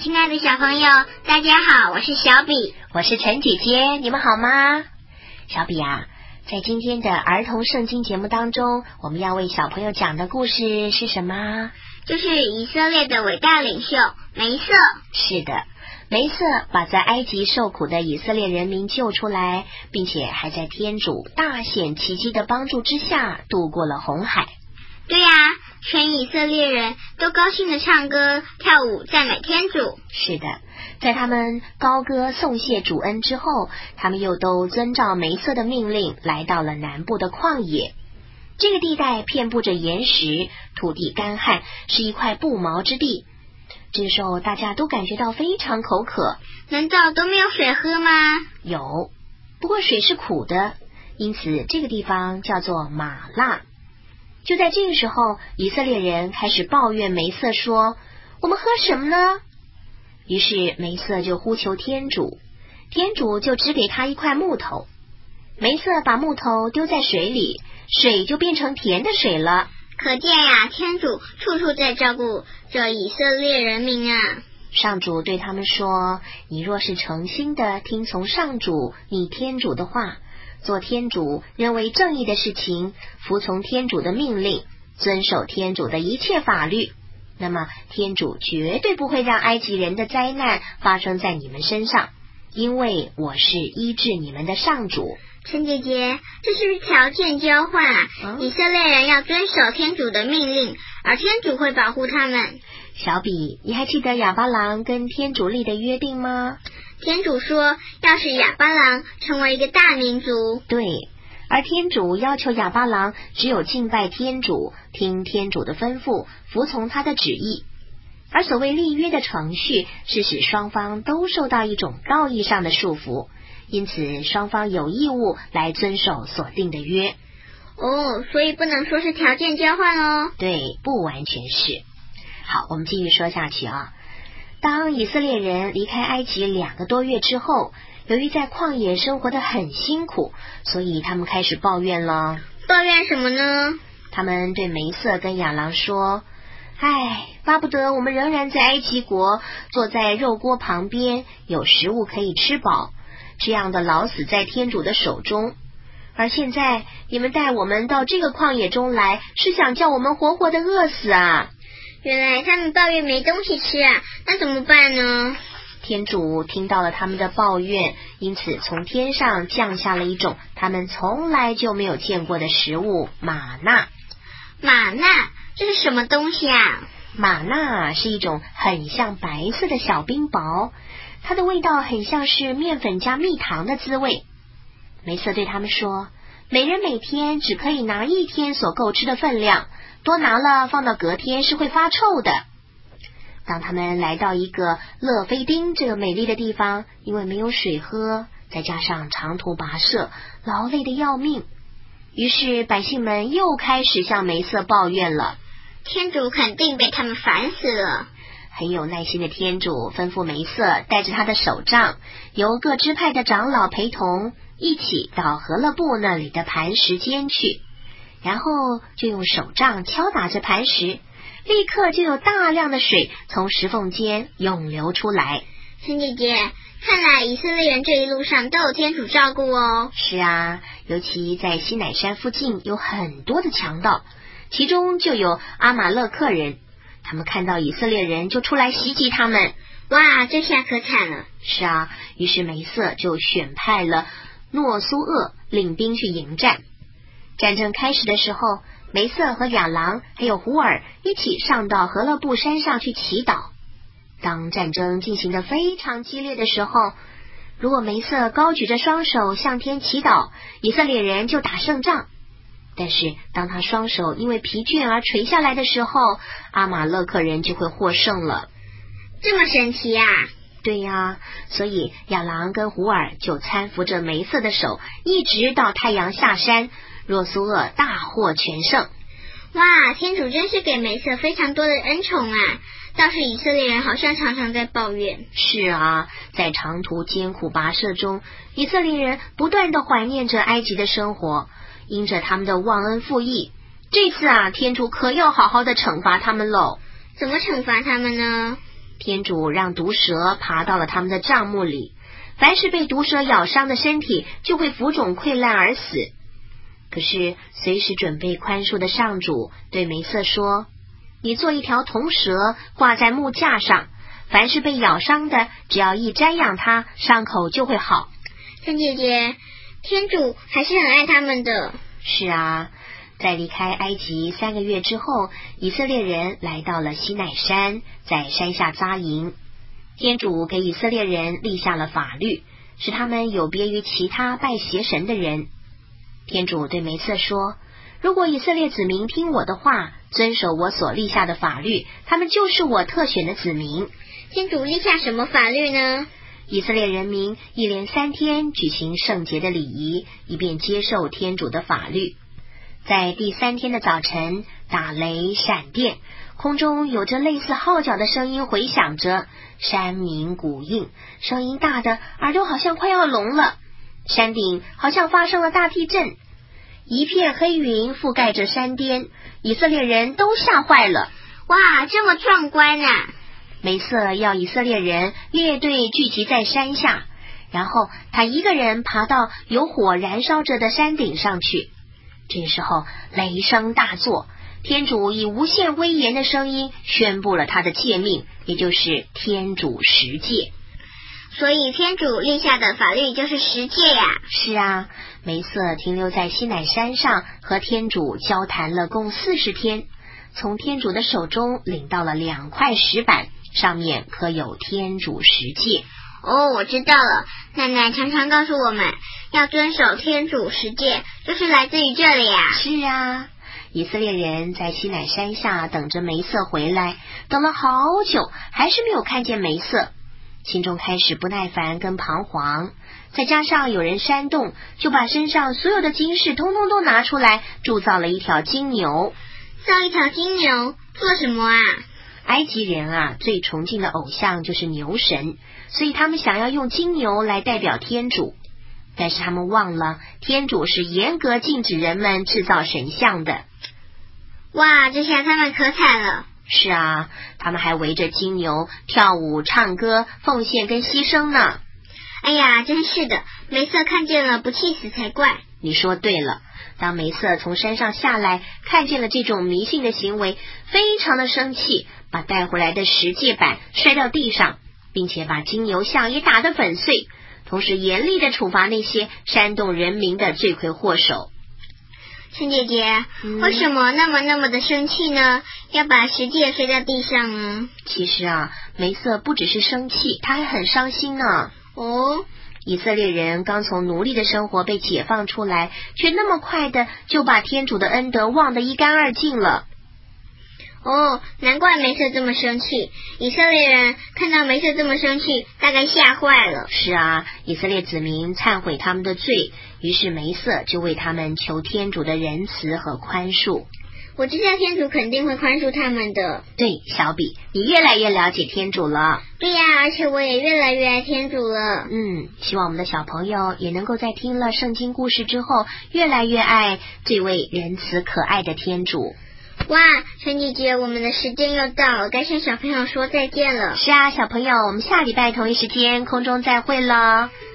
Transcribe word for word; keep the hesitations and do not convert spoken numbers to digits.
亲爱的小朋友，大家好，我是小比， 我是陈姐姐，你们好吗？小比啊，在今天的儿童圣经节目当中，我们要为小朋友讲的故事是什么？ 就是以色列的伟大领袖梅瑟。 是的，梅瑟把在埃及受苦的以色列人民救出来，并且还在天主大显奇迹的帮助之下渡过了红海。 对啊，全以色列人都高兴地唱歌跳舞赞美天主。 是的，在他们高歌颂谢主恩之后，他们又都遵照梅瑟的命令来到了南部的旷野。这个地带遍布着岩石，土地干旱，是一块不毛之地。这时候大家都感觉到非常口渴。 难道都没有水喝吗？ 有，不过水是苦的，因此这个地方叫做玛辣。就在这个时候，以色列人开始抱怨梅瑟说，我们喝什么呢？于是梅瑟就呼求天主，天主就只给他一块木头。梅瑟把木头丢在水里，水就变成甜的水了。 可见呀、啊，天主处处在照顾着以色列人民啊。 上主对他们说，你若是诚心的听从上主你天主的话，做天主认为正义的事情，服从天主的命令，遵守天主的一切法律，那么天主绝对不会让埃及人的灾难发生在你们身上，因为我是医治你们的上主。 陈姐姐，这是不是条件交换啊？嗯、以色列人要遵守天主的命令，而天主会保护他们。 小比，你还记得亚巴郎跟天主立的约定吗？ 天主说，要使亚巴郎成为一个大民族。 对，而天主要求亚巴郎只有敬拜天主，听天主的吩咐，服从他的旨意。而所谓立约的程序，是使双方都受到一种道义上的束缚，因此双方有义务来遵守所定的约。 哦，所以不能说是条件交换哦。 对，不完全是。好，我们继续说下去啊。当以色列人离开埃及两个多月之后，由于在旷野生活得很辛苦，所以他们开始抱怨了。 抱怨什么呢？ 他们对梅瑟跟亚郎说，唉，巴不得我们仍然在埃及国，坐在肉锅旁边，有食物可以吃饱，这样的老死在天主的手中。而现在你们带我们到这个旷野中来，是想叫我们活活的饿死啊！ 原来他们抱怨没东西吃啊，那怎么办呢？ 天主听到了他们的抱怨，因此从天上降下了一种他们从来就没有见过的食物——玛纳。 玛纳，这是什么东西啊？ 玛纳是一种很像白色的小冰雹，它的味道很像是面粉加蜜糖的滋味。梅瑟对他们说，每人每天只可以拿一天所够吃的分量，多拿了放到隔天是会发臭的。当他们来到一个勒菲丁这个美丽的地方，因为没有水喝，再加上长途跋涉，劳累的要命，于是百姓们又开始向梅瑟抱怨了。 天主肯定被他们烦死了。 很有耐心的天主吩咐梅瑟带着他的手杖，由各支派的长老陪同，一起到何勒布那里的磐石间去，然后就用手杖敲打着磐石，立刻就有大量的水从石缝间涌流出来。 陈姐姐，看来以色列人这一路上都有天主照顾哦。 是啊，尤其在西乃山附近有很多的强盗，其中就有阿玛勒克人，他们看到以色列人就出来袭击他们。 哇，这下可惨了。 是啊，于是梅瑟就选派了诺苏厄领兵去迎战。战争开始的时候，梅瑟和亚郎还有胡尔一起上到何勒布山上去祈祷。当战争进行得非常激烈的时候，如果梅瑟高举着双手向天祈祷，以色列人就打胜仗。但是当他双手因为疲倦而垂下来的时候，阿玛勒克人就会获胜了。 这么神奇啊！ 对呀、啊，所以亚郎跟胡尔就搀扶着梅瑟的手，一直到太阳下山，若苏厄大获全胜。 哇，天主真是给梅瑟非常多的恩宠啊！倒是以色列人好像常常在抱怨。 是啊，在长途艰苦跋涉中，以色列人不断地怀念着埃及的生活，因着他们的忘恩负义，这次啊，天主可要好好的惩罚他们喽。 怎么惩罚他们呢？ 天主让毒蛇爬到了他们的帐幕里，凡是被毒蛇咬伤的身体就会浮肿溃烂而死。可是随时准备宽恕的上主对梅瑟说，你做一条铜蛇挂在木架上，凡是被咬伤的，只要一瞻仰它，伤口就会好。 三姐姐，天主还是很爱他们的。 是啊，在离开埃及三个月之后，以色列人来到了西乃山，在山下扎营。天主给以色列人立下了法律，使他们有别于其他拜邪神的人。天主对梅瑟说，如果以色列子民听我的话，遵守我所立下的法律，他们就是我特选的子民。 天主立下什么法律呢？ 以色列人民一连三天举行圣洁的礼仪，以便接受天主的法律。在第三天的早晨，打雷闪电，空中有着类似号角的声音回响着，山鸣谷应，声音大的耳朵好像快要聋了。山顶好像发生了大地震，一片黑云覆盖着山巅，以色列人都吓坏了。 哇，这么壮观啊！ 梅瑟要以色列人列队聚集在山下，然后他一个人爬到有火燃烧着的山顶上去。这时候雷声大作，天主以无限威严的声音宣布了他的诫命，也就是天主十诫。 所以天主立下的法律就是十诫呀。 是啊，梅瑟停留在西乃山上，和天主交谈了共四十天，从天主的手中领到了两块石板，上面刻有天主十诫。 哦，我知道了，奶奶常常告诉我们要遵守天主十诫，就是来自于这里啊。 是啊，以色列人在西乃山下等着梅瑟回来，等了好久，还是没有看见梅瑟，心中开始不耐烦跟彷徨，再加上有人煽动，就把身上所有的金饰通通都拿出来，铸造了一条金牛。 造一条金牛做什么啊？ 埃及人啊，最崇敬的偶像就是牛神，所以他们想要用金牛来代表天主。但是他们忘了，天主是严格禁止人们制造神像的。 哇，这下他们可惨了。 是啊，他们还围着金牛跳舞、唱歌、奉献跟牺牲呢。 哎呀，真是的，梅瑟看见了不气死才怪。 你说对了，当梅瑟从山上下来，看见了这种迷信的行为，非常的生气，把带回来的十诫板摔到地上，并且把金牛像也打得粉碎，同时严厉的处罚那些煽动人民的罪魁祸首。 陈姐姐、 嗯、 为什么那么那么的生气呢？要把十诫摔在地上呢？ 其实啊，梅瑟不只是生气，他还很伤心呢。 哦， 以色列人刚从奴隶的生活被解放出来，却那么快的就把天主的恩德忘得一干二净了。 哦，难怪梅瑟这么生气。以色列人看到梅瑟这么生气，大概吓坏了。 是啊，以色列子民忏悔他们的罪，于是梅瑟就为他们求天主的仁慈和宽恕。 我知道天主肯定会宽恕他们的。 对，小比，你越来越了解天主了。 对呀、啊，而且我也越来越爱天主了。 嗯，希望我们的小朋友也能够在听了圣经故事之后，越来越爱这位仁慈可爱的天主。 哇，陈姐姐，我们的时间又到了，该向小朋友说再见了。 是啊，小朋友，我们下礼拜同一时间空中再会了。